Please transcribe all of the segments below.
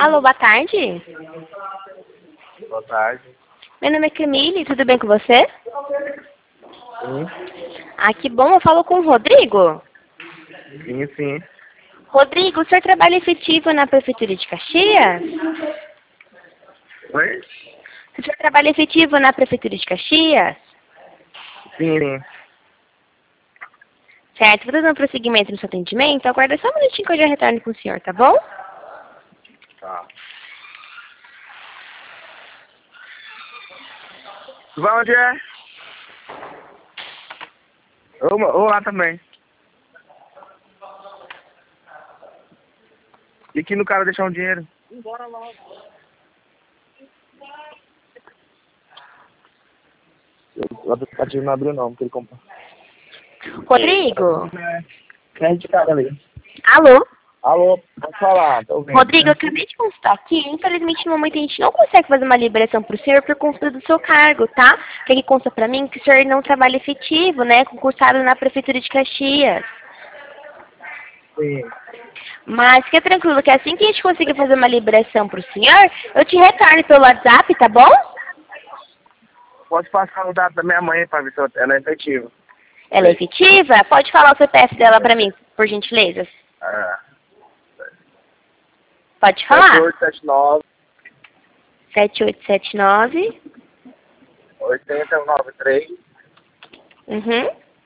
Alô, boa tarde. Boa tarde. Meu nome é Camille, tudo bem com você? Sim, Ah, que bom, eu falo com o Rodrigo. sim, sim. Rodrigo, o senhor trabalha efetivo na Prefeitura de Caxias? Oi? O senhor trabalha efetivo na Prefeitura de Caxias? Sim, sim. Certo, vou dando prosseguimento no seu atendimento. Aguarda só um minutinho que eu já retorno com o senhor, tá bom? Tá. Vai onde é? Ou lá também. E aqui no cara deixar um dinheiro. O aplicativo não abriu não, porque ele comprou. Rodrigo? Quem de cara ali? Alô? Alô, pode falar, tô ouvindo. Rodrigo, eu acabei de consultar aqui. Infelizmente, no momento, a gente não consegue fazer uma liberação para o senhor por conta do seu cargo, tá? Porque aqui consta para mim que o senhor não trabalha efetivo, né? Concursado na Prefeitura de Caxias. Sim. Mas fica tranquilo que assim que a gente conseguir fazer uma liberação para o senhor, eu te retorno pelo WhatsApp, tá bom? Pode passar o dado da minha mãe pra ver se ela é efetiva. Ela é efetiva? Pode falar o CPF dela para mim, por gentileza. É. Pode falar. 7879 7879. 8093 Uhum.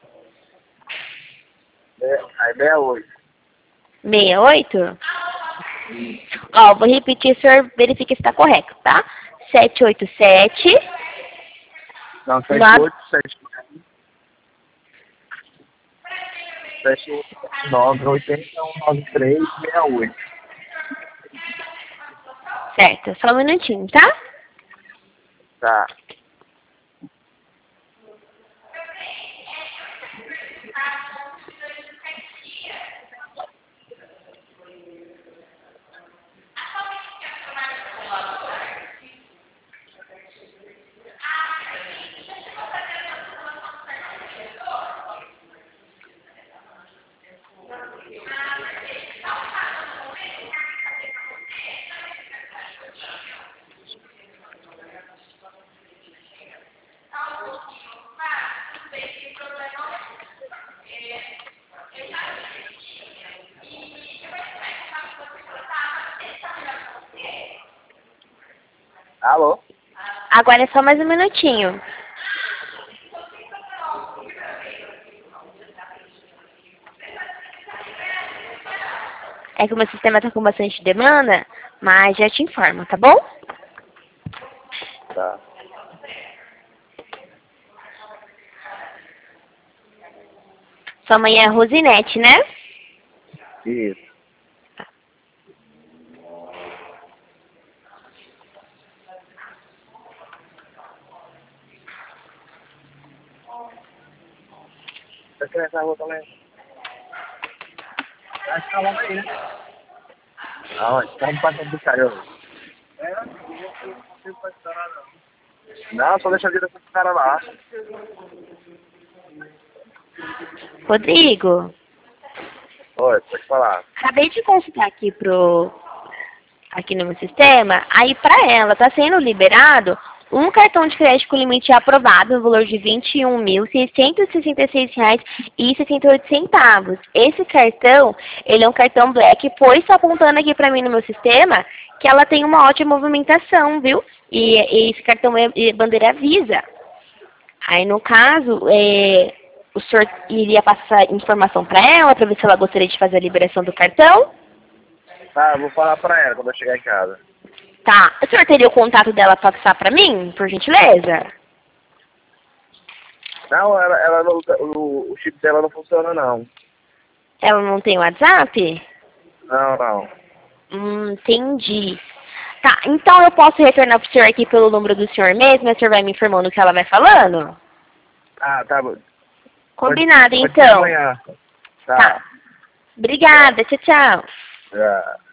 aí 68. 68? Ó, vou repetir, o senhor verifica se está correto, tá? 787. Não, 9. 7879 8193 68. Certo, só um minutinho, tá? Tá. Alô? Agora é só mais um minutinho. É que o meu sistema tá com bastante demanda, mas já te informo, tá bom? Tá. Sua mãe é a Rosinete, né? Isso. Tá querendo essa rua também? Acho que tá logo aí, né? Aonde? Tá no passando do cara hoje. Não, só deixa a vida com o cara lá. Rodrigo, Oi, pode falar. acabei de consultar aqui no meu sistema, aí pra ela tá sendo liberado um cartão de crédito com limite aprovado no valor de R$ 21.666,68. Esse cartão, ele é um cartão Black, pois está apontando aqui pra mim no meu sistema que ela tem uma ótima movimentação, viu? E esse cartão é bandeira Visa. Aí, no caso, o senhor iria passar informação para ela, para ver se ela gostaria de fazer a liberação do cartão? Tá, eu vou falar pra ela quando eu chegar em casa. Tá. O senhor teria o contato dela para passar para mim, por gentileza? Não, ela não, o chip dela não funciona não. Ela não tem WhatsApp? Não, não. Entendi. Tá, então eu posso retornar pro senhor aqui pelo número do senhor mesmo, e o senhor vai me informando o que ela vai falando? Ah, tá bom. Combinado, Pode ser então. amanhã. Tá. Obrigada, tchau, tchau. Já.